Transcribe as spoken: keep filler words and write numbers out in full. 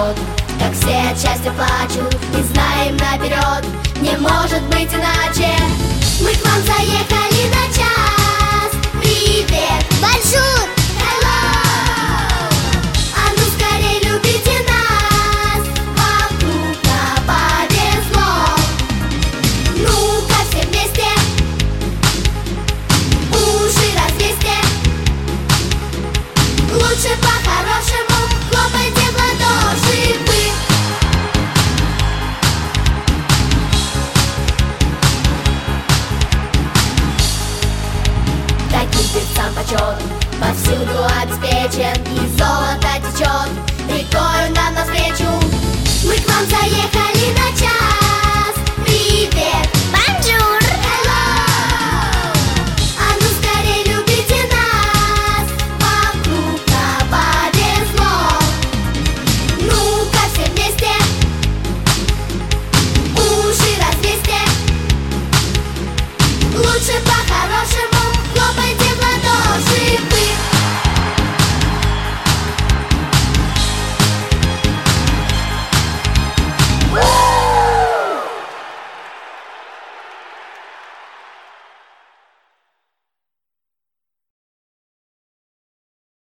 самолет. Как все от счастья плачут и знаем наперед, не может быть иначе. Мы к вам заехали на час. Привет, бонжур, hello. А ну скорей любите нас, вам крупно повезло. Ну-ка все вместе уши развесьте. Лучше по-хорошему хлопайте в ладоши вы. Таким певцам почет повсюду обеспечен, и золото течет рекою нам навстречу. Мы к вам заехали на час. Привет,